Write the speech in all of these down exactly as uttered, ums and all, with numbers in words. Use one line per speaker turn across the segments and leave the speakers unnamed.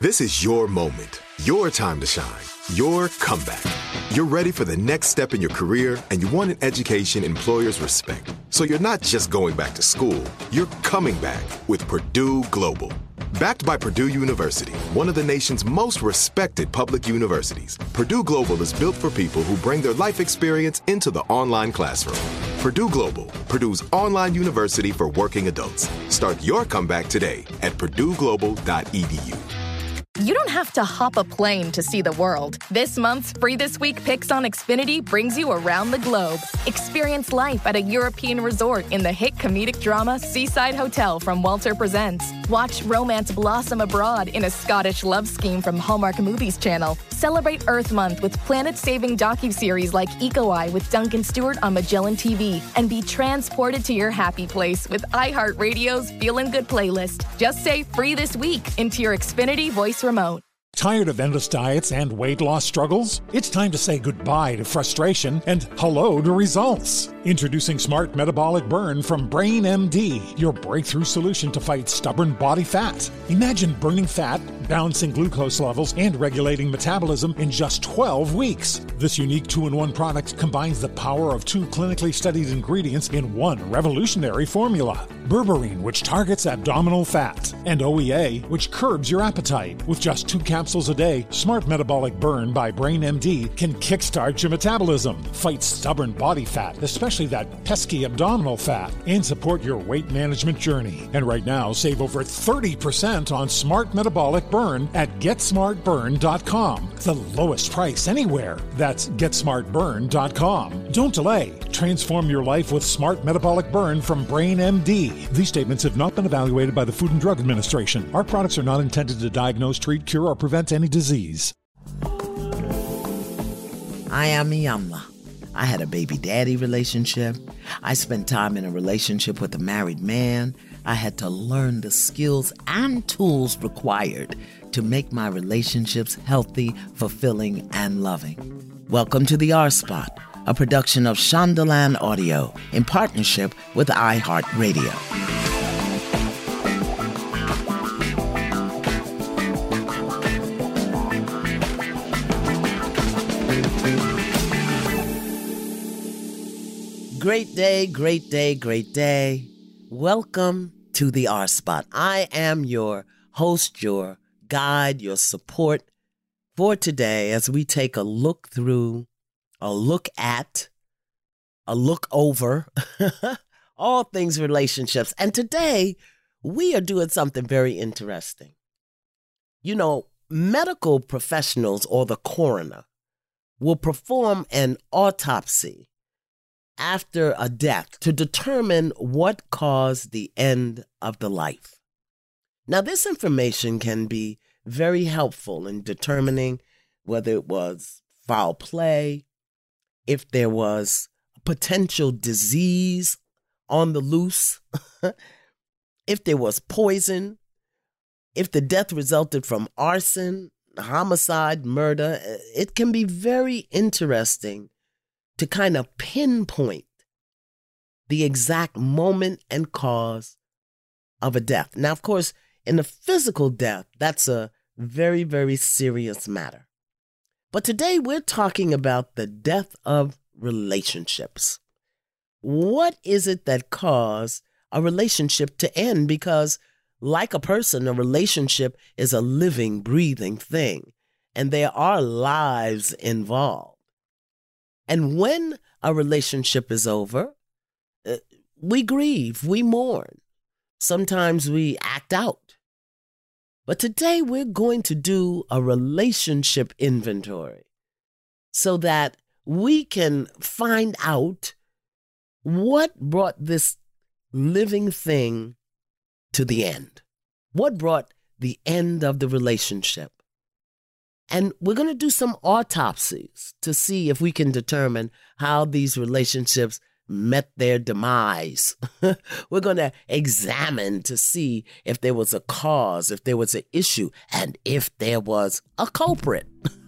This is your moment, your time to shine, your comeback. You're ready for the next step in your career, and you want an education employers respect. So you're not just going back to school, you're coming back with Purdue Global. Backed by Purdue University, one of the nation's most respected public universities, Purdue Global is built for people who bring their life experience into the online classroom. Purdue Global, Purdue's online university for working adults. Start your comeback today at purdue global dot e d u.
You don't have to hop a plane to see the world. This month's Free This Week Picks on Xfinity brings you around the globe. Experience life at a European resort in the hit comedic drama Seaside Hotel from Walter Presents. Watch romance blossom abroad in a Scottish love scheme from Hallmark Movies Channel. Celebrate Earth Month with planet-saving docuseries like Eco Eye with Duncan Stewart on Magellan T V. And be transported to your happy place with iHeartRadio's Feelin' Good playlist. Just say Free This Week into your Xfinity voice remote.
Tired of endless diets and weight loss struggles? It's time to say goodbye to frustration and hello to results. Introducing Smart Metabolic Burn from Brain M D, your breakthrough solution to fight stubborn body fat. Imagine burning fat, balancing glucose levels, and regulating metabolism in just twelve weeks. This unique two-in-one product combines the power of two clinically studied ingredients in one revolutionary formula. Berberine, which targets abdominal fat, and O E A, which curbs your appetite. With just two capsules a day, Smart Metabolic Burn by Brain M D can kickstart your metabolism, fight stubborn body fat, especially that pesky abdominal fat, and support your weight management journey. And right now, save over thirty percent on Smart Metabolic Burn at get smart burn dot com. The lowest price anywhere. That's get smart burn dot com. Don't delay. Transform your life with Smart Metabolic Burn from Brain M D. These statements have not been evaluated by the Food and Drug Administration. Our products are not intended to diagnose, treat, cure, or prevent any disease.
I am Miyamla. I had a baby daddy relationship. I spent time in a relationship with a married man. I had to learn the skills and tools required to make my relationships healthy, fulfilling, and loving. Welcome to the R-Spot, a production of Shondaland Audio in partnership with iHeartRadio. Great day, great day, great day. Welcome to the R-Spot. I am your host, your guide, your support for today as we take a look through, a look at, a look over all things relationships. And today we are doing something very interesting. You know, medical professionals or the coroner will perform an autopsy after a death to determine what caused the end of the life. Now, this information can be very helpful in determining whether it was foul play, if there was potential disease on the loose, if there was poison, if the death resulted from arson, homicide, murder. It can be very interesting to kind of pinpoint the exact moment and cause of a death. Now, of course, in a physical death, that's a very, very serious matter. But today we're talking about the death of relationships. What is it that caused a relationship to end? Because like a person, a relationship is a living, breathing thing, and there are lives involved. And when a relationship is over, we grieve, we mourn. Sometimes we act out. But today we're going to do a relationship inventory so that we can find out what brought this living thing to the end. What brought the end of the relationship? And we're going to do some autopsies to see if we can determine how these relationships met their demise. We're going to examine to see if there was a cause, if there was an issue, and if there was a culprit.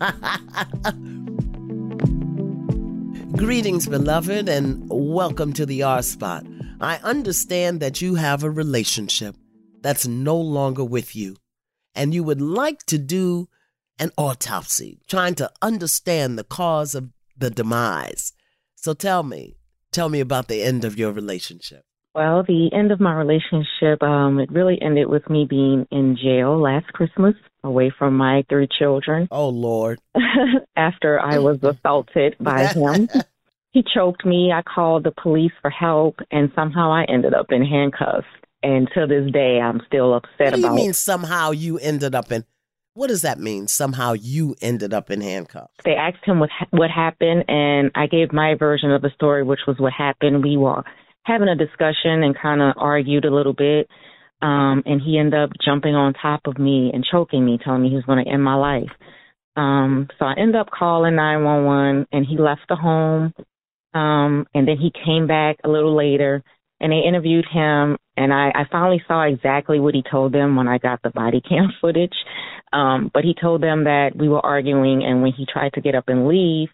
Greetings, beloved, and welcome to the R-Spot. I understand that you have a relationship that's no longer with you. and you would like to do an autopsy, trying to understand the cause of the demise. So tell me, tell me about the end of your relationship.
Well, the end of my relationship, um, it really ended with me being in jail last Christmas, away from my three children.
Oh, Lord.
After I was assaulted by him. He choked me. I called the police for help, and somehow I ended up in handcuffs. And to this day, I'm still upset about it.
What do you mean somehow you ended up in? What does that mean, somehow you ended up in handcuffs?
They asked him what what happened, and I gave my version of the story, which was what happened. We were having a discussion and kind of argued a little bit, um, and he ended up jumping on top of me and choking me, telling me he was going to end my life. Um, so I ended up calling nine one one, and he left the home, um, and then he came back a little later, and they interviewed him, and I, I finally saw exactly what he told them when I got the body cam footage. Um, but he told them that we were arguing, and when he tried to get up and leave,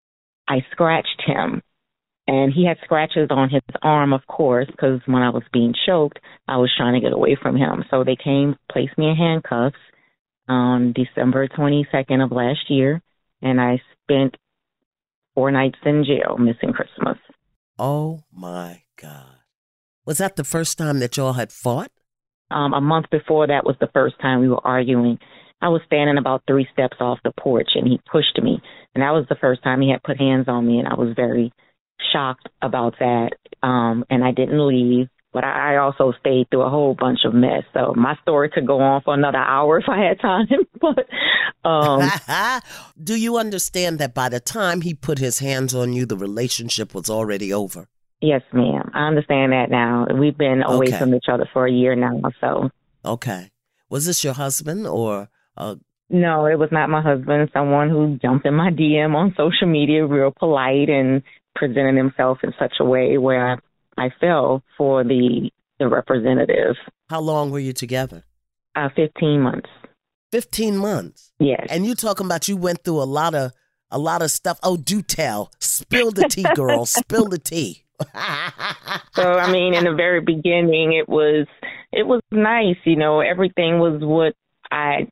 I scratched him. And he had scratches on his arm, of course, because when I was being choked, I was trying to get away from him. So they came, placed me in handcuffs on December twenty-second of last year, and I spent four nights in jail missing Christmas.
Oh, my God. Was that the first time that y'all had fought?
Um, a month before that was the first time we were arguing. I was standing about three steps off the porch, and he pushed me. And that was the first time he had put hands on me, and I was very shocked about that, um, and I didn't leave, but I also stayed through a whole bunch of mess. So my story could go on for another hour if I had time. but um,
Do you understand that by the time he put his hands on you, the relationship was already over?
Yes, ma'am. I understand that now. We've been away
Okay.
from each other for a year now. So
okay, was this your husband or? Uh...
No, it was not my husband. Someone who jumped in my D M on social media, real polite and presented himself in such a way where I, I fell for the the representative.
How long were you together?
Uh, fifteen months.
Fifteen months.
Yes.
And you talking about you went through a lot of a lot of stuff. Oh, do tell. Spill the tea, girl. Spill the tea.
So I mean, in the very beginning, it was it was nice. You know, everything was what I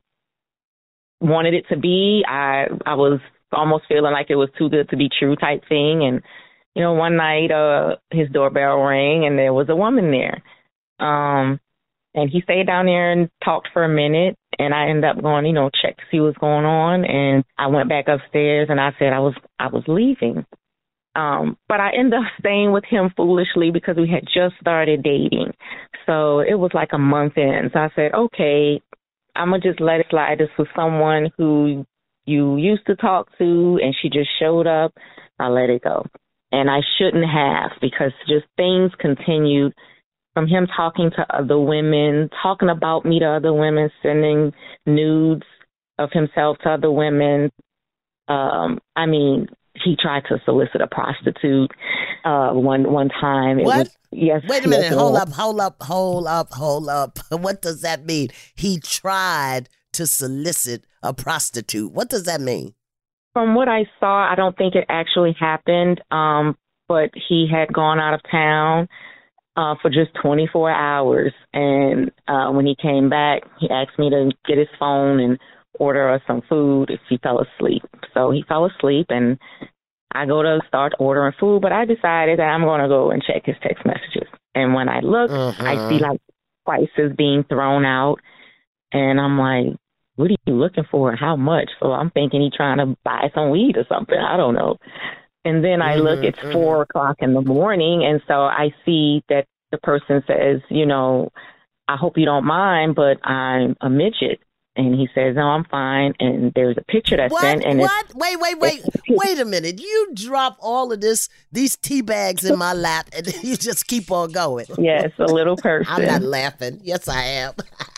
wanted it to be. I I was almost feeling like it was too good to be true type thing. And, you know, one night uh, his doorbell rang and there was a woman there. Um, and he stayed down there and talked for a minute. And I ended up going, you know, check to see what's going on. And I went back upstairs and I said I was I was leaving. Um, but I ended up staying with him foolishly because we had just started dating. So it was like a month in. So I said, okay, I'm going to just let it slide. This was someone who you used to talk to, and she just showed up. I let it go. And I shouldn't have, because just things continued from him talking to other women, talking about me to other women, sending nudes of himself to other women. Um, I mean, he tried to solicit a prostitute uh, one one time. It
What?
Was, yes.
Wait a minute.
yes,
Hold
yes.
up, hold up, hold up, hold up. What does that mean? He tried to solicit a prostitute. What does that mean?
From what I saw, I don't think it actually happened, um, but he had gone out of town uh, for just twenty-four hours. And uh, when he came back, he asked me to get his phone and order us some food if he fell asleep. So he fell asleep, and I go to start ordering food, but I decided that I'm going to go and check his text messages. And when I look,
Uh-huh.
I see like prices being thrown out, and I'm like, what are you looking for? How much? So I'm thinking he's trying to buy some weed or something. I don't know. And then I look, it's
Mhm,
four o'clock in the morning, and so I see that the person says, you know, I hope you don't mind, but I'm a midget. And he says, no, I'm fine. And there's a picture that's
What?
sent. And
What? Wait, wait, wait. Wait a minute. You drop all of this, these tea bags in my lap, and you just keep on going.
It's, yes, a little person.
I'm not laughing. Yes, I am.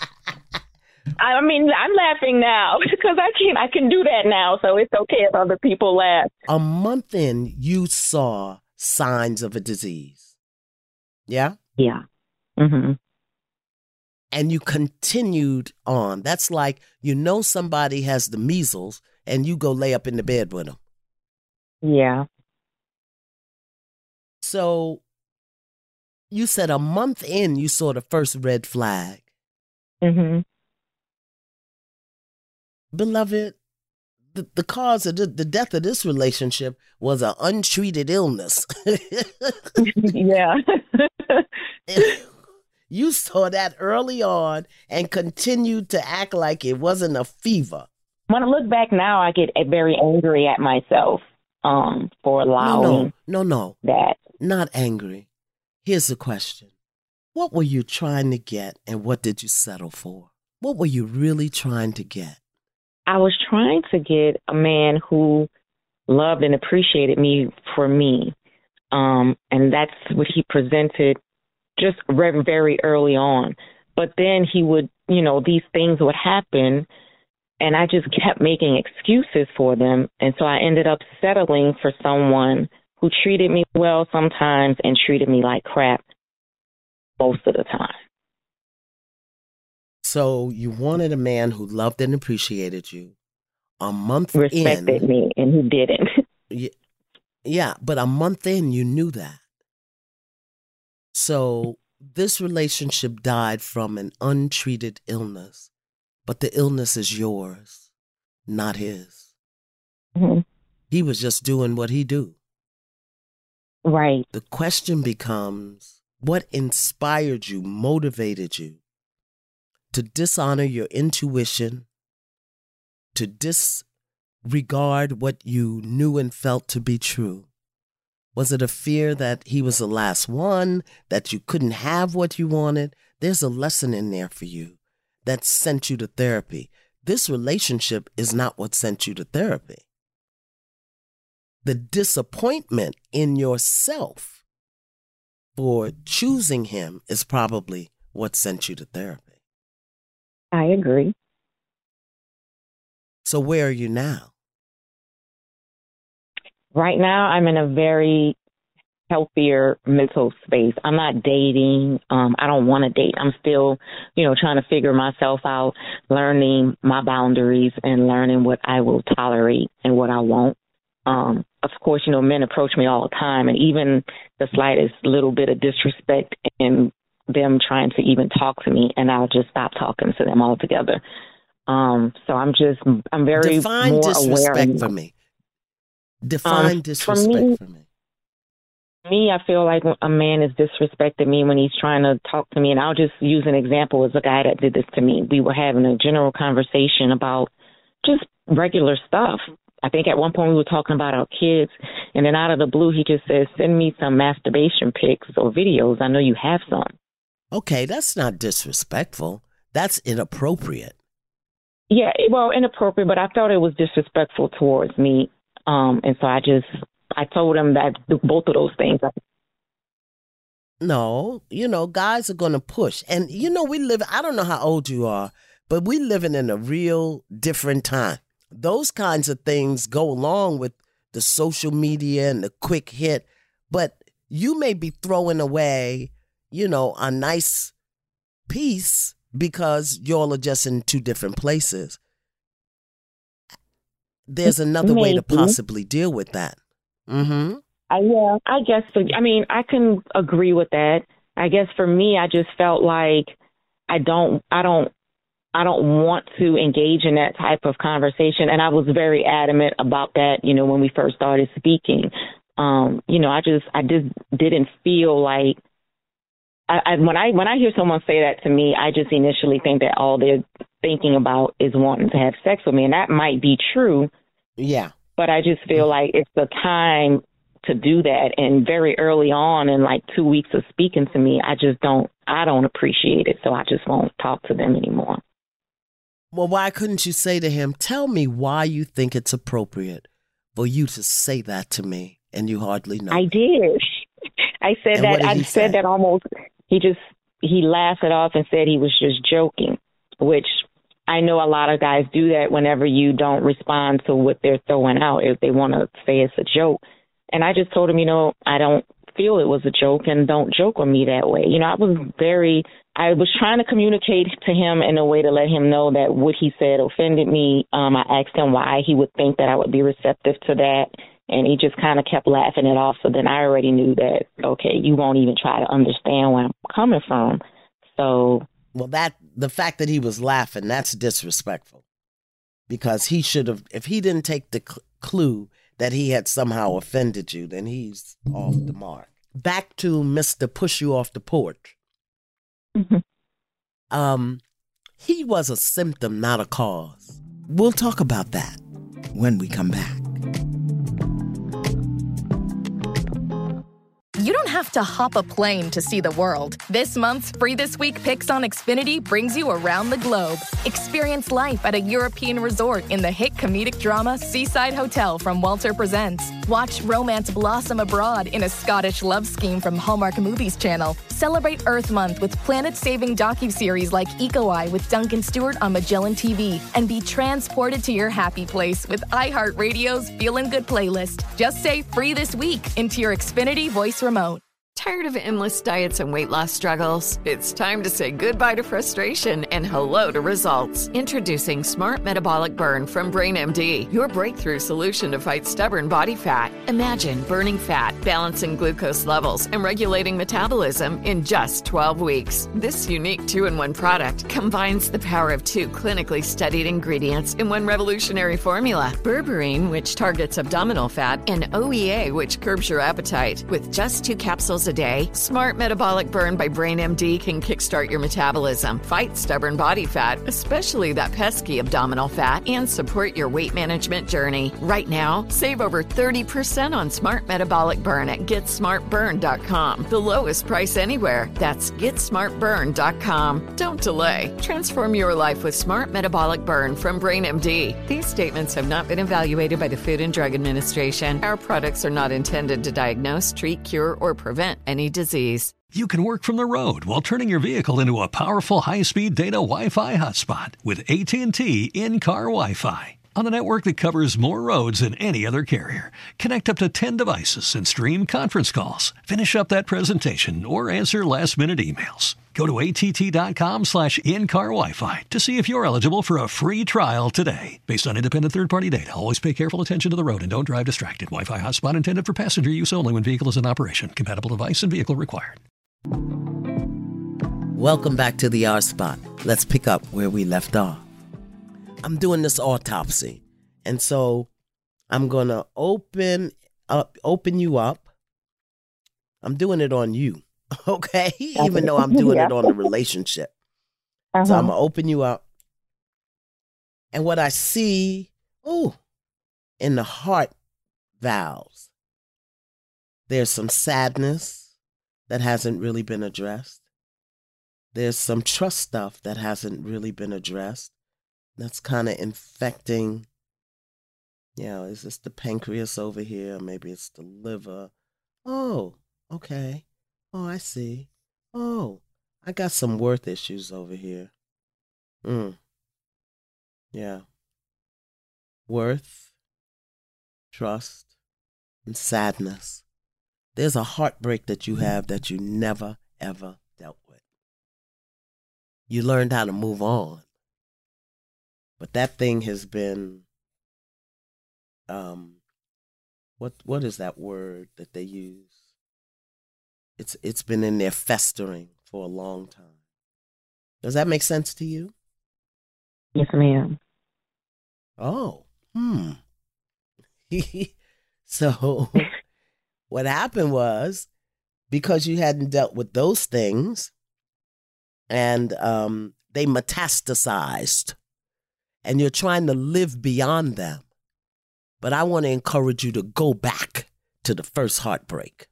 I mean, I'm laughing now because I can I can do that now. So it's okay if other people laugh.
A month in, you saw signs of a disease. Yeah?
Yeah. Mm-hmm.
And you continued on. That's like you know somebody has the measles and you go lay up in the bed with them.
Yeah.
So you said a month in, you saw the first red flag.
Mm-hmm.
Beloved, the, the cause of the, the death of this relationship was an untreated illness.
Yeah.
You saw that early on and continued to act like it wasn't a fever.
When I look back now, I get very angry at myself um, for allowing
no, no, no, no,
that.
Not angry. Here's the question. What were you trying to get and what did you settle for? What were you really trying to get?
I was trying to get a man who loved and appreciated me for me. Um, and that's what he presented just very, very early on. But then he would, you know, these things would happen and I just kept making excuses for them. And so I ended up settling for someone who treated me well sometimes and treated me like crap most of the time.
So you wanted a man who loved and appreciated you. A month
Respected
in,
me, and he didn't.
yeah, yeah, but a month in, you knew that. So this relationship died from an untreated illness, but the illness is yours, not his.
Mm-hmm.
He was just doing what he do.
Right.
The question becomes, what inspired you, motivated you to dishonor your intuition, to disregard what you knew and felt to be true? Was it a fear that he was the last one, that you couldn't have what you wanted? There's a lesson in there for you that sent you to therapy. This relationship is not what sent you to therapy. The disappointment in yourself for choosing him is probably what sent you to therapy.
I agree.
So where are you now?
Right now, I'm in a very healthier mental space. I'm not dating. Um, I don't want to date. I'm still, you know, trying to figure myself out, learning my boundaries and learning what I will tolerate and what I won't. Um, of course, you know, men approach me all the time, and even the slightest little bit of disrespect in them trying to even talk to me, and I'll just stop talking to them altogether. Um, so I'm just, I'm very
Define
more
disrespect
aware.
for me. Define
Um,
disrespect
for me,
for me.
Me, I feel like a man is disrespecting me when he's trying to talk to me. And I'll just use an example as a guy that did this to me. We were having a general conversation about just regular stuff. I think at one point we were talking about our kids, and then out of the blue, he just says, send me some masturbation pics or videos. I know you have some.
Okay, that's not disrespectful. That's inappropriate.
Yeah, well, inappropriate, but I thought it was disrespectful towards me. Um, and so I just, I told him that both of those things.
No, you know, guys are going to push. And, you know, we live, I don't know how old you are, but we living in a real different time. Those kinds of things go along with the social media and the quick hit. But you may be throwing away, you know, a nice piece because y'all are just in two different places. There's another
Maybe.
way to possibly deal with that. Mm-hmm.
I, yeah, I guess. So, I mean, I can agree with that. I guess for me, I just felt like I don't, I don't, I don't want to engage in that type of conversation. And I was very adamant about that, you know, when we first started speaking. Um, you know, I just, I just didn't feel like, I, I, when I when I hear someone say that to me, I just initially think that all they're thinking about is wanting to have sex with me. And that might be true.
Yeah.
But I just feel like it's the time to do that. And very early on, in like two weeks of speaking to me, I just don't, I don't appreciate it. So I just won't talk to them anymore.
Well, why couldn't you say to him, tell me why you think it's appropriate for you to say that to me? And you hardly know.
I did. I said
And what
that.
did
I
he
said
say?
that almost, he just, he laughed it off and said he was just joking, which I know a lot of guys do that whenever you don't respond to what they're throwing out, if they want to say it's a joke. And I just told him, you know, I don't feel it was a joke, and don't joke with me that way. You know, I was very, I was trying to communicate to him in a way to let him know that what he said offended me. Um, I asked him why he would think that I would be receptive to that. And he just kind of kept laughing it off. So then I already knew that, okay, you won't even try to understand where I'm coming from. So.
Well, that the fact that he was laughing, that's disrespectful. because he should have, if he didn't take the cl- clue that he had somehow offended you, then he's off the mark. Back to Mister Push You Off the Porch.
Mm-hmm.
Um, he was a symptom, not a cause. We'll talk about that when we come back.
You don't have to hop a plane to see the world. This month's Free This Week Picks on Xfinity brings you around the globe. Experience life at a European resort in the hit comedic drama Seaside Hotel from Walter Presents. Watch romance blossom abroad in a Scottish love scheme from Hallmark Movies Channel. Celebrate Earth Month with planet-saving docuseries like Eco Eye with Duncan Stewart on Magellan T V. And be transported to your happy place with iHeartRadio's Feelin' Good playlist. Just say Free This Week into your Xfinity voice remote.
Tired of endless diets and weight loss struggles? It's time to say goodbye to frustration and hello to results. Introducing Smart Metabolic Burn from BrainMD, your breakthrough solution to fight stubborn body fat. Imagine burning fat, balancing glucose levels, and regulating metabolism in just twelve weeks. This unique two-in-one product combines the power of two clinically studied ingredients in one revolutionary formula. Berberine, which targets abdominal fat, and O E A, which curbs your appetite. With just two capsules a day, Smart Metabolic Burn by BrainMD can kickstart your metabolism, fight stubborn body fat, especially that pesky abdominal fat, and support your weight management journey. Right now, save over thirty percent on Smart Metabolic Burn at get smart burn dot com. The lowest price anywhere. That's get smart burn dot com. Don't delay. Transform your life with Smart Metabolic Burn from BrainMD. These statements have not been evaluated by the Food and Drug Administration. Our products are not intended to diagnose, treat, cure, or prevent any disease.
You can work from the road while turning your vehicle into a powerful high-speed data Wi-Fi hotspot with A T and T in-car Wi-Fi. On a network that covers more roads than any other carrier. Connect up to ten devices and stream conference calls. Finish up that presentation or answer last-minute emails. Go to att.com slash in-car Wi-Fi to see if you're eligible for a free trial today. Based on independent third-party data, always pay careful attention to the road and don't drive distracted. Wi-Fi hotspot intended for passenger use only when vehicle is in operation. Compatible device and vehicle required.
Welcome back to the R Spot. Let's pick up where we left off. I'm doing this autopsy, and so I'm going to open up, open you up. I'm doing it on you. Okay, even though I'm doing yeah. it on the relationship. Uh-huh. So I'm going to open you up. And what I see, oh, in the heart valves, there's some sadness that hasn't really been addressed. There's some trust stuff that hasn't really been addressed. That's kind of infecting. You know, is this the pancreas over here? Maybe it's the liver. Oh, okay. Oh, I see. Oh, I got some worth issues over here. Mm. Yeah. Worth, trust, and sadness. There's a heartbreak that you have that you never, ever dealt with. You learned how to move on. But that thing has been, um, what what is that word that they use? It's it's been in there festering for a long time. Does that make sense to you?
Yes, ma'am.
Oh, hmm. So what happened was, because you hadn't dealt with those things, and um, they metastasized, and you're trying to live beyond them. But I want to encourage you to go back to the first heartbreak.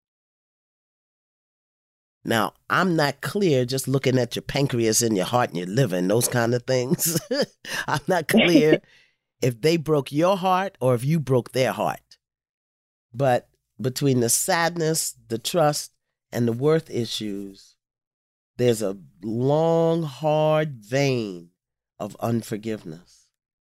Now, I'm not clear just looking at your pancreas and your heart and your liver and those kind of things. I'm not clear if they broke your heart or if you broke their heart. But between the sadness, the trust, and the worth issues, there's a long, hard vein of unforgiveness.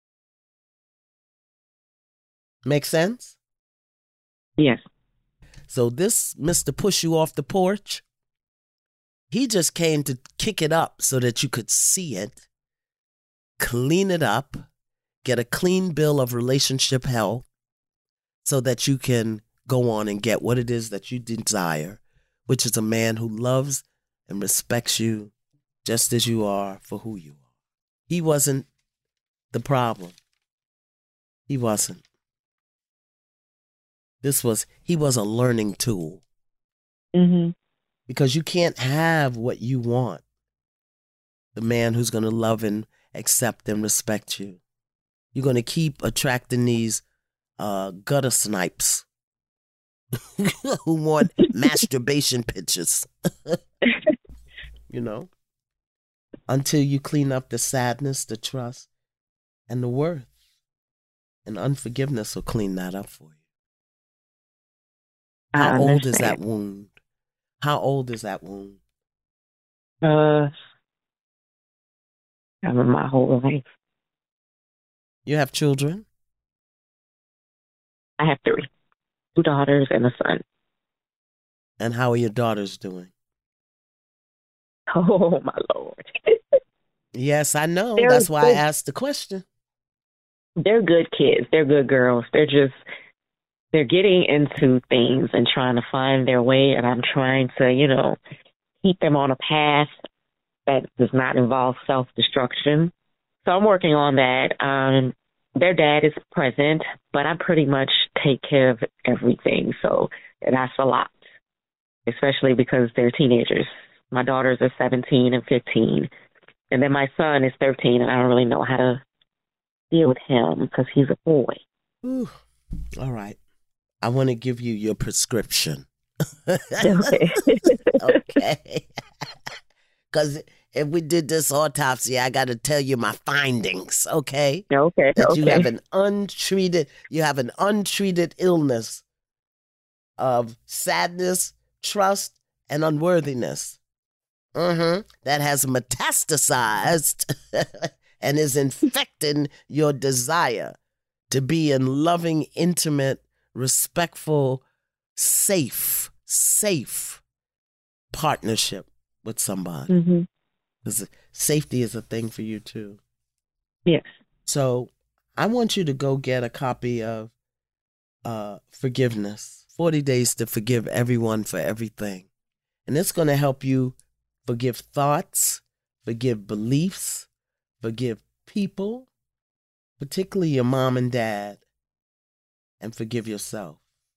Make sense?
Yes.
So this Mister Push You Off the Porch, he just came to kick it up so that you could see it, clean it up, get a clean bill of relationship health so that you can go on and get what it is that you desire, which is a man who loves and respects you just as you are for who you are. He wasn't the problem. He wasn't. This was, he was a learning tool.
Mm-hmm.
Because you can't have what you want. The man who's going to love and accept and respect you. You're going to keep attracting these uh, gutter snipes who want masturbation pictures. You know? Until you clean up the sadness, the trust, and the worth. And unforgiveness will clean that up for you. How old is that wound? How old is that wound?
Uh, I mean, my whole life.
You have children?
I have three. Two daughters and a son.
And how are your daughters doing?
Oh, my Lord.
Yes, I know.
They're
That's why
good.
I asked the question.
They're good kids. They're good girls. They're just, they're getting into things and trying to find their way. And I'm trying to, you know, keep them on a path that does not involve self-destruction. So I'm working on that. Um, their dad is present, but I pretty much take care of everything. So that's a lot, especially because they're teenagers. My daughters are seventeen and fifteen. And then my son is thirteen, and I don't really know how to deal with him because he's a boy.
Ooh. All right. I want to give you your prescription.
Okay.
Okay. Because if we did this autopsy, I got to tell you my findings, okay?
Okay.
That
okay.
you have an untreated, you have an untreated illness of sadness, trust, and unworthiness. Mm-hmm. That has metastasized and is infecting your desire to be in loving, intimate, respectful, safe, safe partnership with somebody.
Mm-hmm.
Because safety is a thing for you too.
Yes.
So I want you to go get a copy of uh, Forgiveness, forty days to Forgive Everyone for Everything. And it's going to help you forgive thoughts, forgive beliefs, forgive people, particularly your mom and dad, and forgive yourself.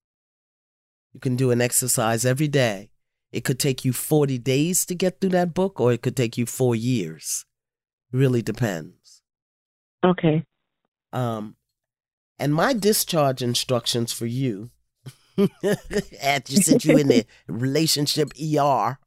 You can do an exercise every day. It could take you forty days to get through that book, or it could take you four years. It really depends.
Okay.
Um, and my discharge instructions for you, after you since you in the relationship E R,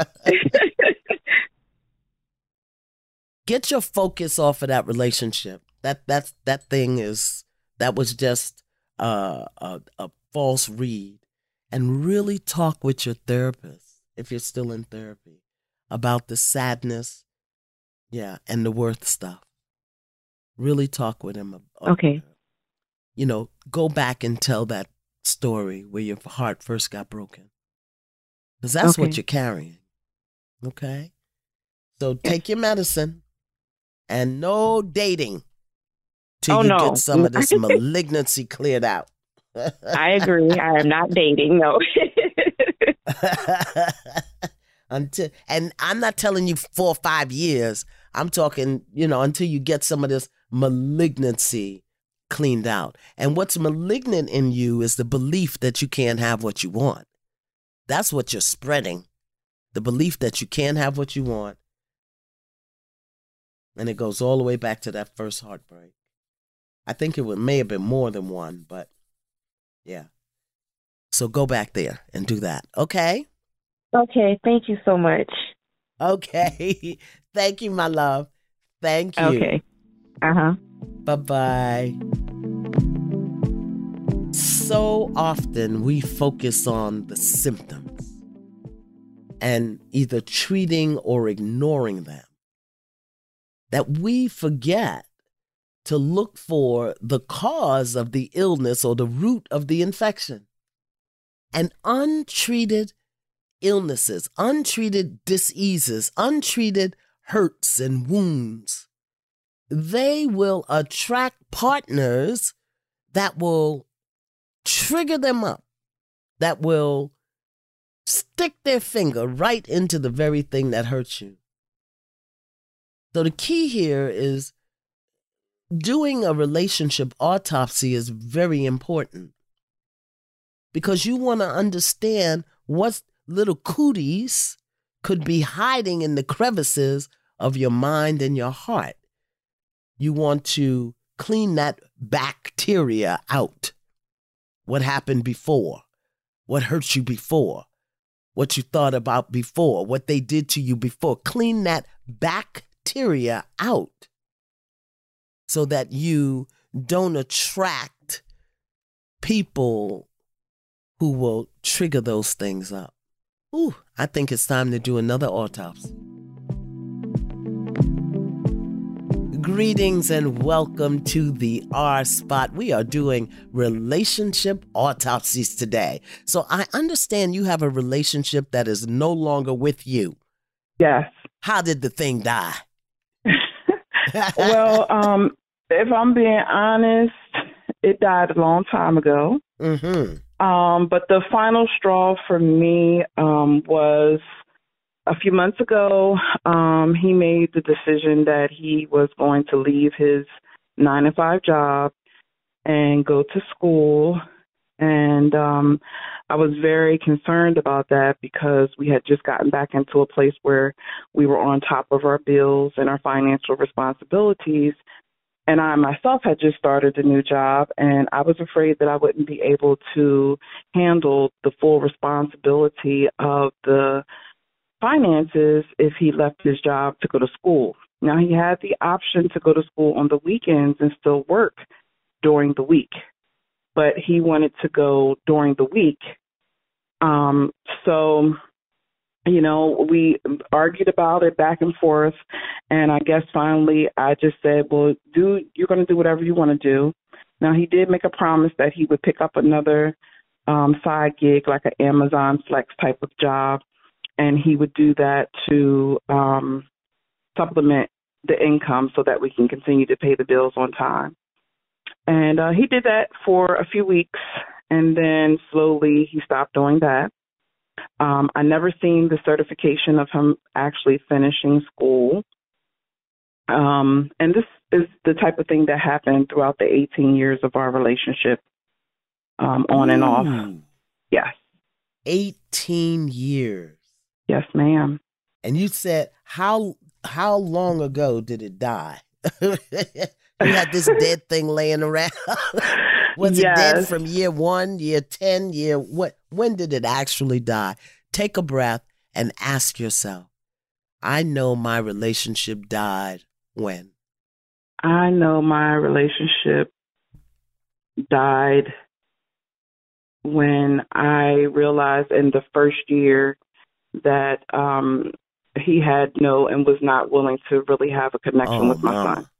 get your focus off of that relationship. That that's that thing is that was just uh, a a false read. And really talk with your therapist, if you're still in therapy, about the sadness, yeah, and the worth stuff. Really talk with him. About,
Okay.
You know, go back and tell that story where your heart first got broken. Because that's
Okay.
what you're carrying. Okay? So take your medicine and no dating till
Oh,
you
no.
get some of this malignancy cleared out.
I agree. I am not dating, no.
Until, and I'm not telling you four or five years. I'm talking, you know, until you get some of this malignancy cleaned out. And what's malignant in you is the belief that you can't have what you want. That's what you're spreading. The belief that you can't have what you want. And it goes all the way back to that first heartbreak. I think it would, may have been more than one, but yeah. So go back there and do that. Okay?
Okay. Thank you so much.
Okay. Thank you, my love. Thank you.
Okay. Uh-huh.
Bye-bye. So often we focus on the symptoms and either treating or ignoring them that we forget to look for the cause of the illness or the root of the infection. And untreated illnesses, untreated diseases, untreated hurts and wounds, they will attract partners that will trigger them up, that will stick their finger right into the very thing that hurts you. So the key here is doing a relationship autopsy is very important because you want to understand what little cooties could be hiding in the crevices of your mind and your heart. You want to clean that bacteria out. What happened before? What hurt you before? What you thought about before? What they did to you before? Clean that bacteria out so that you don't attract people who will trigger those things up. Ooh, I think it's time to do another autopsy. Greetings and welcome to the R Spot. We are doing relationship autopsies today. So I understand you have a relationship that is no longer with you.
Yes.
How did the thing die?
Well, um, if I'm being honest, it died a long time ago.
Mm-hmm.
Um, but the final straw for me um, was a few months ago. Um, he made the decision that he was going to leave his nine to five job and go to school. And um, I was very concerned about that because we had just gotten back into a place where we were on top of our bills and our financial responsibilities. And I myself had just started a new job, and I was afraid that I wouldn't be able to handle the full responsibility of the finances if he left his job to go to school. Now, he had the option to go to school on the weekends and still work during the week, but he wanted to go during the week. Um, so, you know, we argued about it back and forth, and I guess finally I just said, well, do you're going to do whatever you want to do. Now, he did make a promise that he would pick up another um, side gig, like an Amazon Flex type of job, and he would do that to um, supplement the income so that we can continue to pay the bills on time. And uh, he did that for a few weeks, and then slowly he stopped doing that. Um, I never seen the certification of him actually finishing school. Um, and this is the type of thing that happened throughout the eighteen years of our relationship, um, on and off.
Ooh.
Yes.
eighteen years.
Yes, ma'am.
And you said, how how long ago did it die? You had this dead thing laying around. Was
yes.
it dead from year one, year ten, year what? When did it actually die? Take a breath and ask yourself, I know my relationship died when?
I know my relationship died when I realized in the first year that um, he had no and was not willing to really have a connection
oh,
with my
no.
son.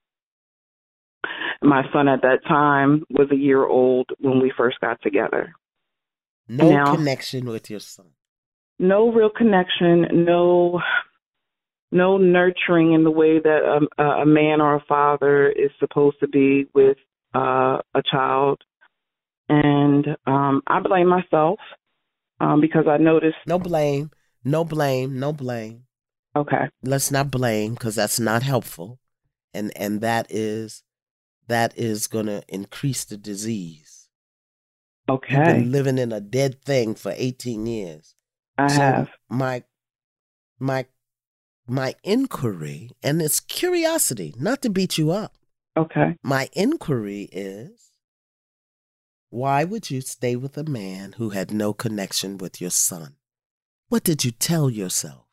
My son at that time was a year old when we first got together.
No
now,
connection with your son.
No real connection, no no nurturing in the way that a, a man or a father is supposed to be with uh, a child. And um, I blame myself um, because I noticed...
No blame, no blame, no blame.
Okay.
Let's not blame because that's not helpful. And and that is that is going to increase the disease.
Okay.
You've been living in a dead thing for eighteen years.
I
so
have.
My, my, my inquiry, and it's curiosity, not to beat you up.
Okay.
My inquiry is, why would you stay with a man who had no connection with your son? What did you tell yourself?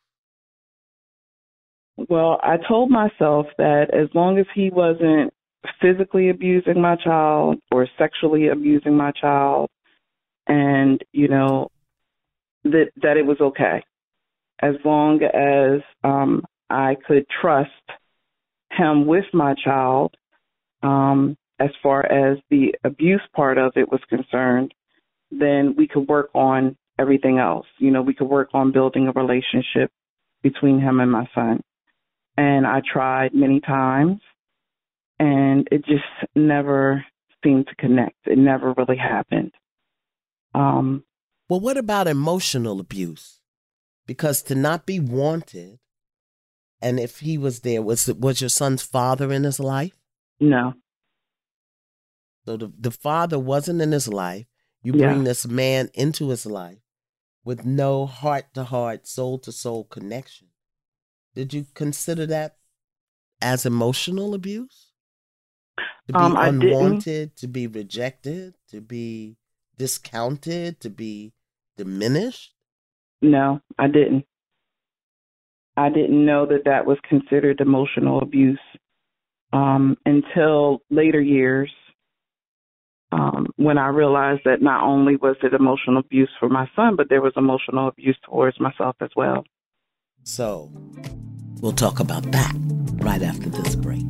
Well, I told myself that as long as he wasn't physically abusing my child or sexually abusing my child, and, you know, that that it was okay. As long as um, I could trust him with my child, um, as far as the abuse part of it was concerned, then we could work on everything else. You know, we could work on building a relationship between him and my son. And I tried many times, and it just never seemed to connect. It never really happened. Um,
well, what about emotional abuse? Because to not be wanted, and if he was there, was was your son's father in his life?
No.
So the, the father wasn't in his life. You
Yeah.
bring this man into his life with no heart-to-heart, soul-to-soul connection. Did you consider that as emotional abuse? To be
Um, I didn't.
unwanted, to be rejected, to be discounted, to be diminished?
No, I didn't. I didn't know that that was considered emotional abuse um, until later years um, when I realized that not only was it emotional abuse for my son, but there was emotional abuse towards myself as well.
So we'll talk about that right after this break.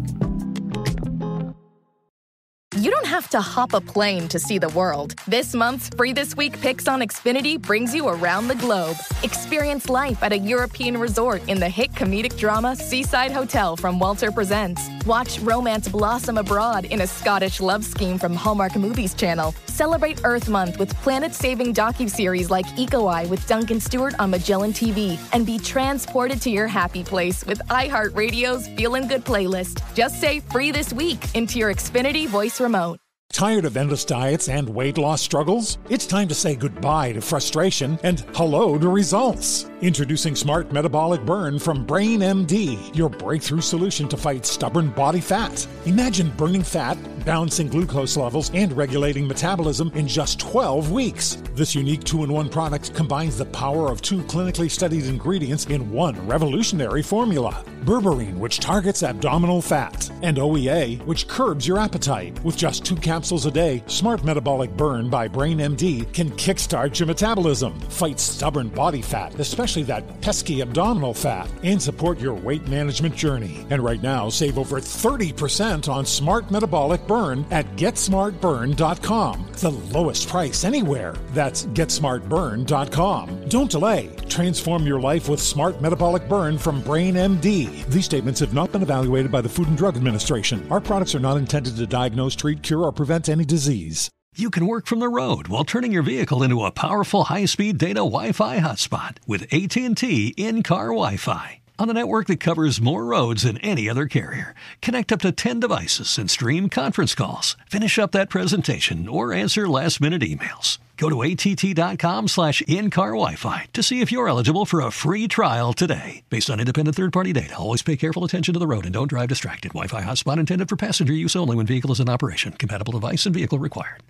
You don't have to hop a plane to see the world. This month's Free This Week Picks on Xfinity brings you around the globe. Experience life at a European resort in the hit comedic drama Seaside Hotel from Walter Presents. Watch romance blossom abroad in a Scottish love scheme from Hallmark Movies Channel. Celebrate Earth Month with planet-saving docuseries like Eco Eye with Duncan Stewart on Magellan T V. And be transported to your happy place with iHeartRadio's Feelin' Good playlist. Just say Free This Week into your Xfinity voice remote.
Tired of endless diets and weight loss struggles? It's time to say goodbye to frustration and hello to results. Introducing Smart Metabolic Burn from Brain M D, your breakthrough solution to fight stubborn body fat. Imagine burning fat, balancing glucose levels, and regulating metabolism in just twelve weeks. This unique two-in-one product combines the power of two clinically studied ingredients in one revolutionary formula. Berberine, which targets abdominal fat, and O E A, which curbs your appetite. With just two capsules a day, Smart Metabolic Burn by Brain M D can kickstart your metabolism, fight stubborn body fat, especially that pesky abdominal fat, and support your weight management journey. And right now, save over thirty percent on Smart Metabolic Burn at get smart burn dot com. The lowest price anywhere. That's get smart burn dot com. Don't delay. Transform your life with Smart Metabolic Burn from Brain M D. These statements have not been evaluated by the Food and Drug Administration. Our products are not intended to diagnose, treat, cure, or prevent any disease.
You can work from the road while turning your vehicle into a powerful high-speed data Wi-Fi hotspot with A T and T in-car Wi-Fi. On a network that covers more roads than any other carrier. Connect up to ten devices and stream conference calls. Finish up that presentation or answer last-minute emails. Go to att.com slash in-car Wi-Fi to see if you're eligible for a free trial today. Based on independent third-party data, always pay careful attention to the road and don't drive distracted. Wi-Fi hotspot intended for passenger use only when vehicle is in operation. Compatible device and vehicle required.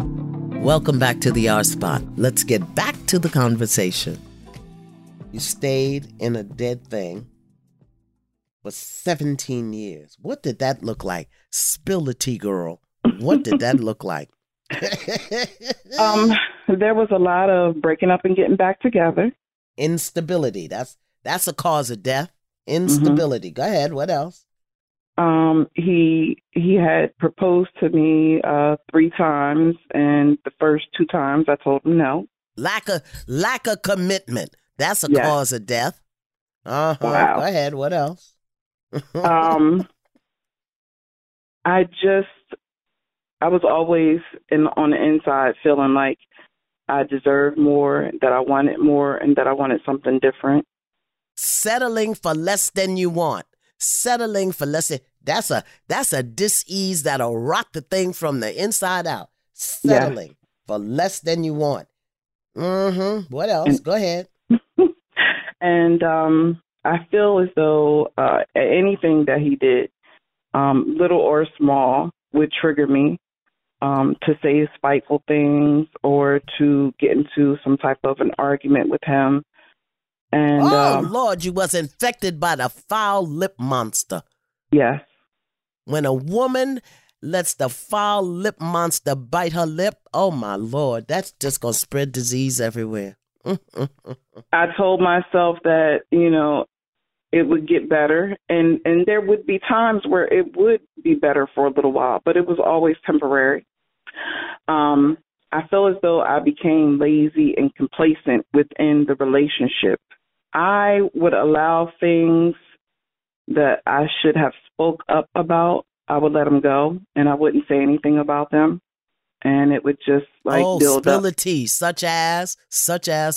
Welcome back to the R Spot. Let's get back to the conversation. You stayed in a dead thing for seventeen years. What did that look like? Spill the tea, girl. What did that look like?
um, there was a lot of breaking up and getting back together.
Instability. That's that's a cause of death. Instability. Mm-hmm. Go ahead. What else?
Um, he he had proposed to me uh, three times, and the first two times I told him no.
Lack of lack of commitment. That's a
yes.
cause of death. Uh-huh.
Wow.
Go ahead. What else?
um, I just, I was always in on the inside feeling like I deserved more, that I wanted more, and that I wanted something different.
Settling for less than you want. Settling for less than, that's a, that's a dis-ease that'll rot the thing from the inside out. Settling yes. for less than you want. Mm-hmm. What else? And, Go ahead.
And um, I feel as though uh, anything that he did, um, little or small, would trigger me um, to say spiteful things or to get into some type of an argument with him. And
oh,
um,
Lord, you was infected by the foul lip monster.
Yes.
When a woman lets the foul lip monster bite her lip, oh, my Lord, that's just going to spread disease everywhere.
I told myself that, you know, it would get better, and, and there would be times where it would be better for a little while, but it was always temporary. Um, I feel as though I became lazy and complacent within the relationship. I would allow things that I should have spoke up about. I would let them go, and I wouldn't say anything about them. And it would just like
oh,
build
spill
up.
the tea, such as, such as what?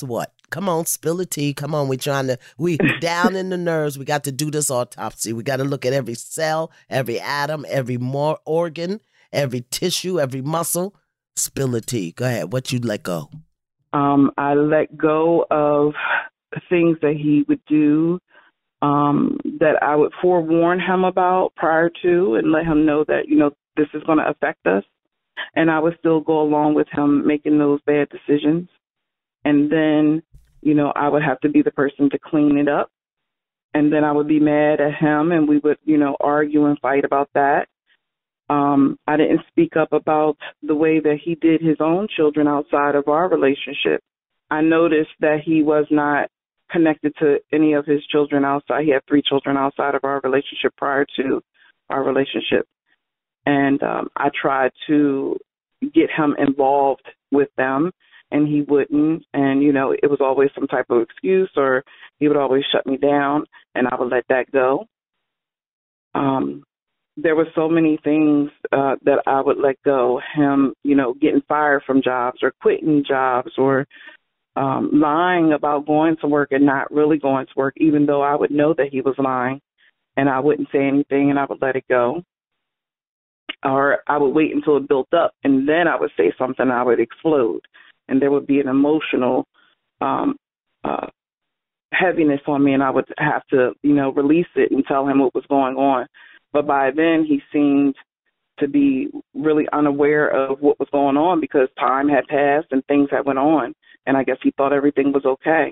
Come on, spill the tea. Come on, we're trying to, we down in the nerves. We got to do this autopsy. We got to look at every cell, every atom, every more organ, every tissue, every muscle. Spill the tea. Go ahead. What you let go?
Um, I let go of things that he would do um, that I would forewarn him about prior to and let him know that, you know, this is going to affect us. And I would still go along with him making those bad decisions. And then, you know, I would have to be the person to clean it up. And then I would be mad at him and we would, you know, argue and fight about that. Um, I didn't speak up about the way that he did his own children outside of our relationship. I noticed that he was not connected to any of his children outside. He had three children outside of our relationship prior to our relationship. And um, I tried to get him involved with them, and he wouldn't. And, you know, it was always some type of excuse, or he would always shut me down, and I would let that go. Um, there were so many things uh, that I would let go. Him, you know, getting fired from jobs or quitting jobs or um, lying about going to work and not really going to work, even though I would know that he was lying, and I wouldn't say anything, and I would let it go. Or I would wait until it built up, and then I would say something, and I would explode. And there would be an emotional um, uh, heaviness on me, and I would have to, you know, release it and tell him what was going on. But by then, he seemed to be really unaware of what was going on because time had passed and things had went on, and I guess he thought everything was okay.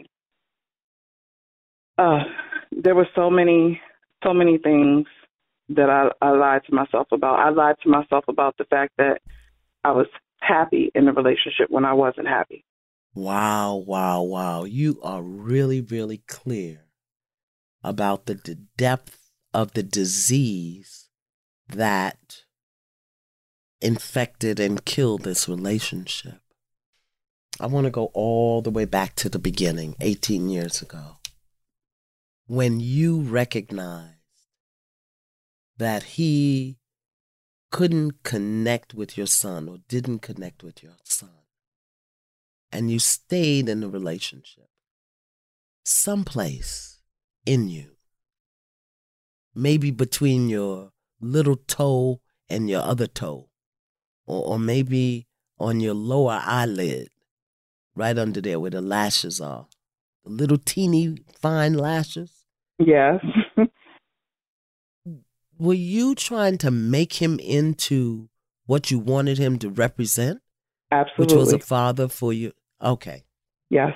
Uh, there were so many, so many things that I, I lied to myself about. I lied to myself about the fact that I was happy in the relationship when I wasn't happy.
Wow, wow, wow. You are really, really clear about the, the depth of the disease that infected and killed this relationship. I want to go all the way back to the beginning, eighteen years ago, when you recognized that he couldn't connect with your son or didn't connect with your son, and you stayed in the relationship, someplace in you, maybe between your little toe and your other toe, or, or maybe on your lower eyelid, right under there where the lashes are, the little teeny fine lashes.
Yes.
Were you trying to make him into what you wanted him to represent?
Absolutely.
Which was a father for you? Okay.
Yes.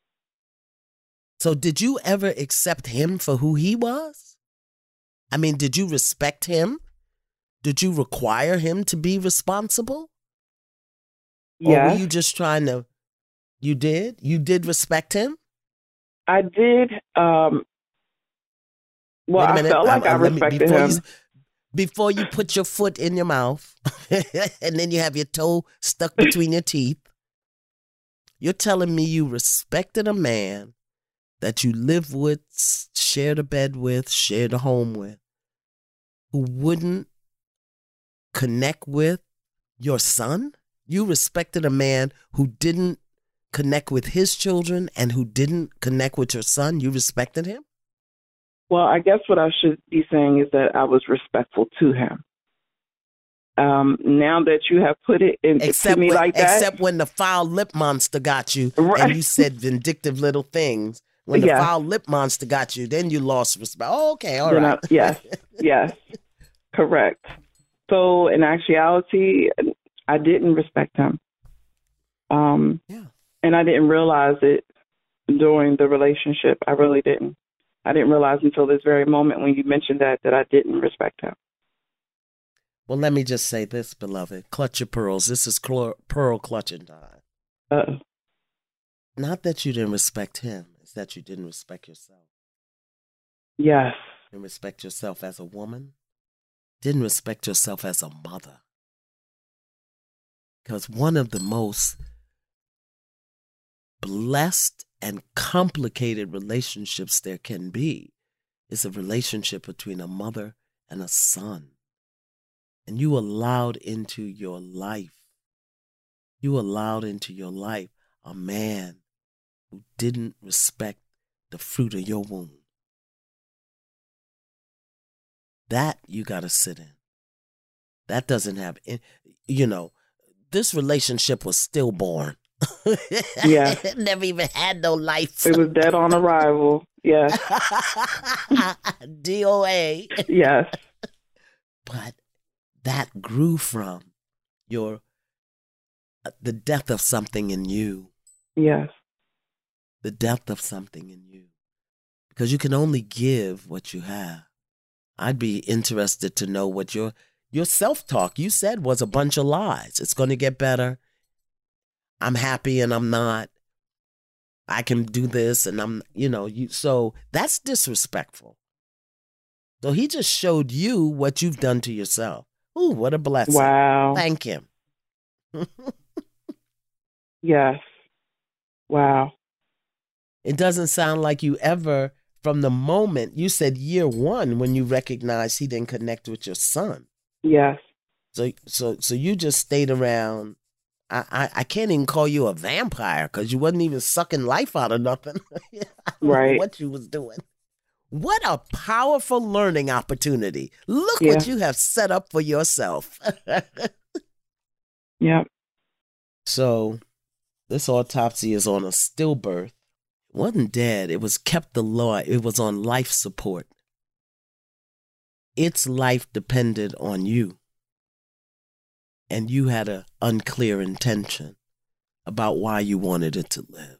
So did you ever accept him for who he was? I mean, did you respect him? Did you require him to be responsible?
Yes.
Or were you just trying to, you did? You did respect him?
I did. Um, well, I felt like I, I respected
me, before
him.
You, before you put your foot in your mouth and then you have your toe stuck between your teeth, you're telling me you respected a man that you live with, shared a bed with, shared a home with, who wouldn't connect with your son? You respected a man who didn't connect with his children and who didn't connect with your son? You respected him?
Well, I guess what I should be saying is that I was respectful to him. Um, now that you have put it in,
except
to me
when,
like that.
Except when the foul lip monster got you,
right.
And you said vindictive little things. When the
yes.
foul lip monster got you, then you lost respect. Oh, okay, all
then
right.
I, yes, yes, correct. So in actuality, I didn't respect him. Um,
yeah.
And I didn't realize it during the relationship. I really didn't. I didn't realize until this very moment when you mentioned that, that I didn't respect him.
Well, let me just say this, beloved. Clutch your pearls. This is cl- pearl clutching time.
Uh-oh.
Not that you didn't respect him. It's that you didn't respect yourself.
Yes.
Didn't respect yourself as a woman. Didn't respect yourself as a mother. Because one of the most blessed and complicated relationships there can be is a relationship between a mother and a son. And you allowed into your life, you allowed into your life a man who didn't respect the fruit of your womb. That you got to sit in. That doesn't have, you know, this relationship was stillborn.
Yeah.
It never even had no life.
It was dead on arrival. Yes.
D O A.
Yes.
But that grew from your, the death of something in you.
Yes.
The death of something in you. Because you can only give what you have. I'd be interested to know what your your self-talk you said was a bunch of lies. It's going to get better. I'm happy and I'm not. I can do this and I'm, you know, you. So that's disrespectful. So he just showed you what you've done to yourself. Ooh, what a blessing.
Wow.
Thank him.
Yes. Wow.
It doesn't sound like you ever, from the moment, you said year one when you recognized he didn't connect with your son.
Yes.
So so so you just stayed around. I, I, I can't even call you a vampire because you wasn't even sucking life out of nothing. I don't
Right.
know what you was doing. What a powerful learning opportunity. Look
Yeah.
what you have set up for yourself.
Yep.
So this autopsy is on a stillbirth. It wasn't dead. It was kept alive. It was on life support. Its life depended on you. And you had an unclear intention about why you wanted it to live.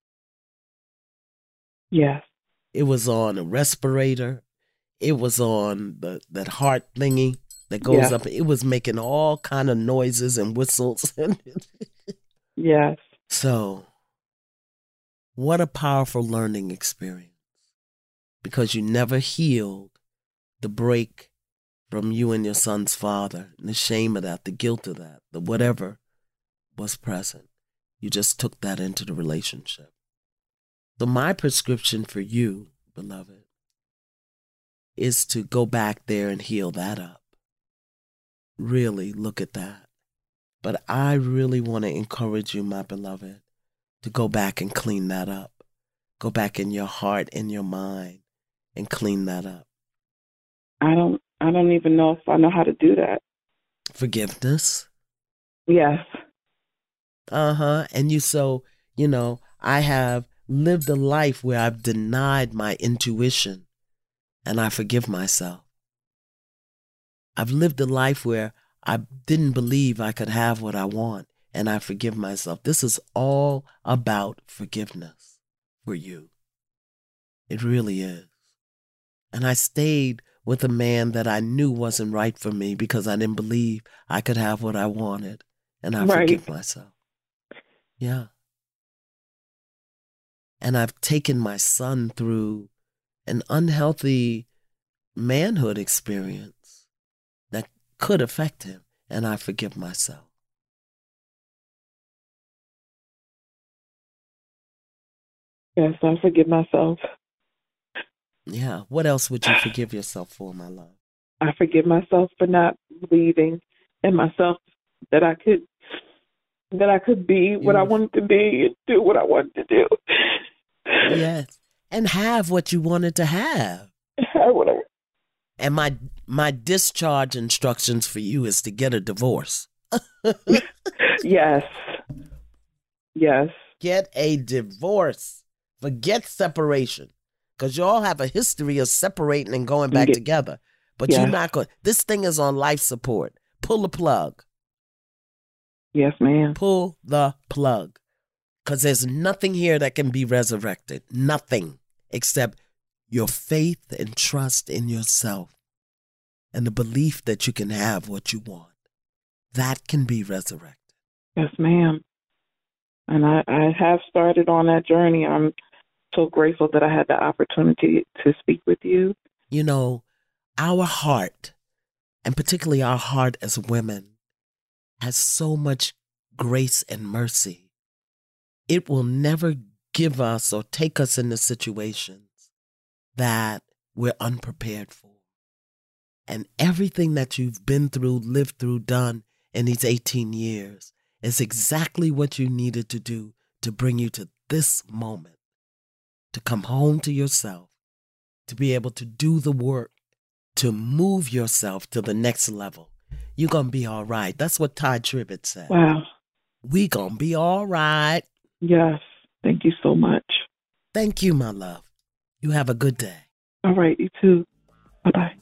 Yes.
It was on a respirator. It was on the that heart thingy that goes
Yeah.
up. It was making all kind of noises and whistles.
Yes.
So, what a powerful learning experience. Because you never healed the break from you and your son's father, and the shame of that, the guilt of that, the whatever was present. You just took that into the relationship. So my prescription for you, beloved, is to go back there and heal that up. Really look at that. But I really want to encourage you, my beloved, to go back and clean that up. Go back in your heart and your mind and clean that up.
I don't I don't even know if I know how to do that.
Forgiveness.
Yes.
Uh-huh. And you so, you know, I have lived a life where I've denied my intuition and I forgive myself. I've lived a life where I didn't believe I could have what I want and I forgive myself. This is all about forgiveness for you. It really is. And I stayed with a man that I knew wasn't right for me because I didn't believe I could have what I wanted. And I
Right.
forgive myself. Yeah. And I've taken my son through an unhealthy manhood experience that could affect him. And I forgive myself.
Yes, I forgive myself.
Yeah. What else would you forgive yourself for, my love?
I forgive myself for not believing in myself that I could that I could be what I wanted to be and do what I wanted to do.
Yes. And have what you wanted to have.
Have what I
And my my discharge instructions for you is to get a divorce.
Yes. Yes.
Get a divorce. Forget separation. Because you all have a history of separating and going back
Get-
together. But
Yeah.
you're not going. This thing is on life support. Pull the plug.
Yes, ma'am.
Pull the plug. Because there's nothing here that can be resurrected. Nothing except your faith and trust in yourself and the belief that you can have what you want. That can be resurrected.
Yes, ma'am. And I, I have started on that journey. I'm so grateful that I had the opportunity to speak with you.
You know, our heart, and particularly our heart as women, has so much grace and mercy. It will never give us or take us into situations that we're unprepared for. And everything that you've been through, lived through, done in these eighteen years is exactly what you needed to do to bring you to this moment to come home to yourself, to be able to do the work, to move yourself to the next level. You're going to be all right. That's what Ty Tribbett said.
Wow.
We going to be all right.
Yes. Thank you so much.
Thank you, my love. You have a good day.
All right. You too. Bye-bye.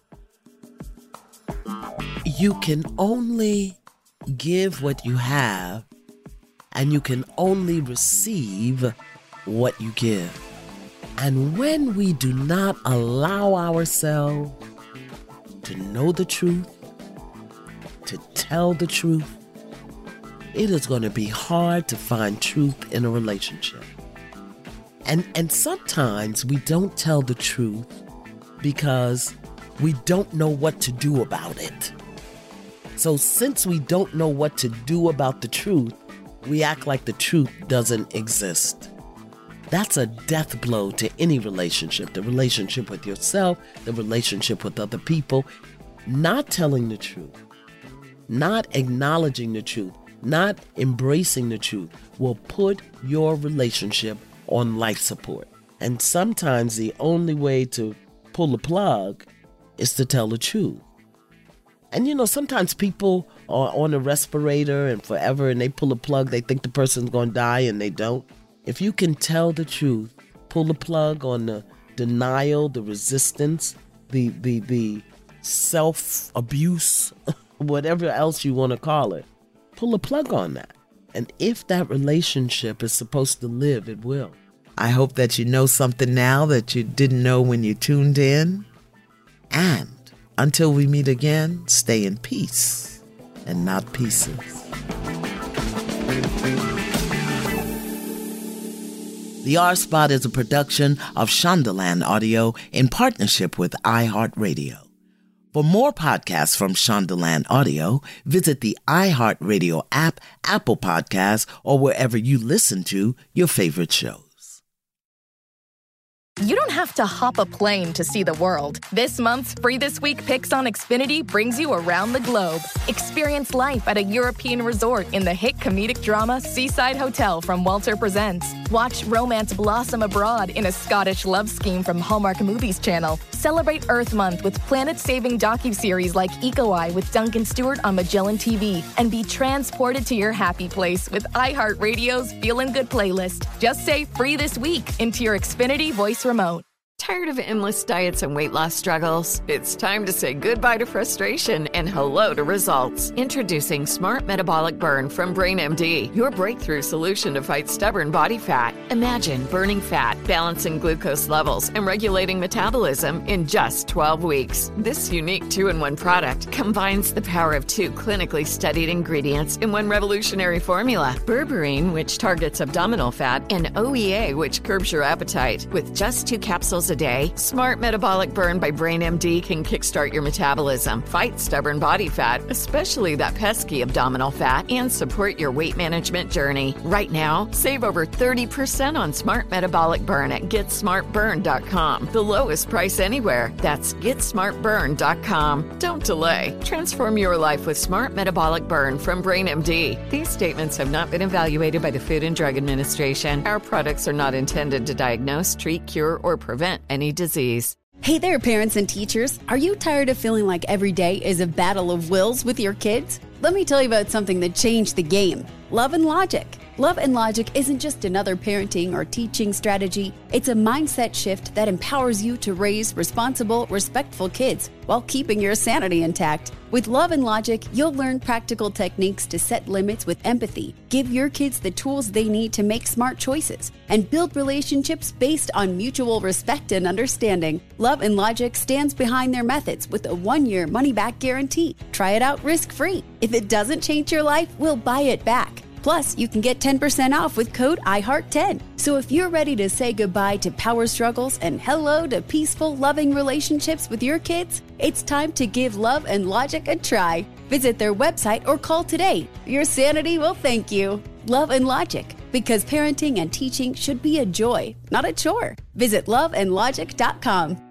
You can only give what you have, and you can only receive what you give. And when we do not allow ourselves to know the truth, to tell the truth, it is going to be hard to find truth in a relationship. And and sometimes we don't tell the truth because we don't know what to do about it. So since we don't know what to do about the truth, we act like the truth doesn't exist. That's a death blow to any relationship, the relationship with yourself, the relationship with other people. Not telling the truth, not acknowledging the truth, not embracing the truth will put your relationship on life support. And sometimes the only way to pull the plug is to tell the truth. And you know, sometimes people are on a respirator and forever and they pull a plug, they think the person's going to die and they don't. If you can tell the truth, pull the plug on the denial, the resistance, the the the self-abuse, whatever else you want to call it, pull a plug on that. And if that relationship is supposed to live, it will. I hope that you know something now that you didn't know when you tuned in. And until we meet again, stay in peace and not pieces. The R-Spot is a production of Shondaland Audio in partnership with iHeartRadio. For more podcasts from Shondaland Audio, visit the iHeartRadio app, Apple Podcasts, or wherever you listen to your favorite shows.
You don't have to hop a plane to see the world. This month's Free This Week Picks on Xfinity brings you around the globe. Experience life at a European resort in the hit comedic drama Seaside Hotel from Walter Presents. Watch romance blossom abroad in a Scottish love scheme from Hallmark Movies Channel. Celebrate Earth Month with planet-saving docuseries like Eco Eye with Duncan Stewart on Magellan T V. And be transported to your happy place with iHeartRadio's Feelin' Good playlist. Just say Free This Week into your Xfinity voice remote.
Tired of endless diets and weight loss struggles? It's time to say goodbye to frustration and hello to results. Introducing Smart Metabolic Burn from BrainMD, your breakthrough solution to fight stubborn body fat. Imagine burning fat, balancing glucose levels, and regulating metabolism in just twelve weeks. This unique two-in-one product combines the power of two clinically studied ingredients in one revolutionary formula. Berberine, which targets abdominal fat, and O E A, which curbs your appetite. With just two capsules a day, Smart Metabolic Burn by BrainMD can kickstart your metabolism, fight stubborn body fat, especially that pesky abdominal fat, and support your weight management journey. Right now, save over thirty percent on Smart Metabolic Burn at get smart burn dot com. The lowest price anywhere. That's get smart burn dot com. Don't delay. Transform your life with Smart Metabolic Burn from BrainMD. These statements have not been evaluated by the Food and Drug Administration. Our products are not intended to diagnose, treat, cure, or prevent any disease.
Hey there, parents and teachers. Are you tired of feeling like every day is a battle of wills with your kids? Let me tell you about something that changed the game. Love and Logic. Love and Logic isn't just another parenting or teaching strategy. It's a mindset shift that empowers you to raise responsible, respectful kids while keeping your sanity intact. With Love and Logic, you'll learn practical techniques to set limits with empathy, give your kids the tools they need to make smart choices, and build relationships based on mutual respect and understanding. Love and Logic stands behind their methods with a one-year money-back guarantee. Try it out risk-free. If it doesn't change your life, we'll buy it back. Plus, you can get ten percent off with code I heart ten. So if you're ready to say goodbye to power struggles and hello to peaceful, loving relationships with your kids, it's time to give Love and Logic a try. Visit their website or call today. Your sanity will thank you. Love and Logic, because parenting and teaching should be a joy, not a chore. Visit love and logic dot com.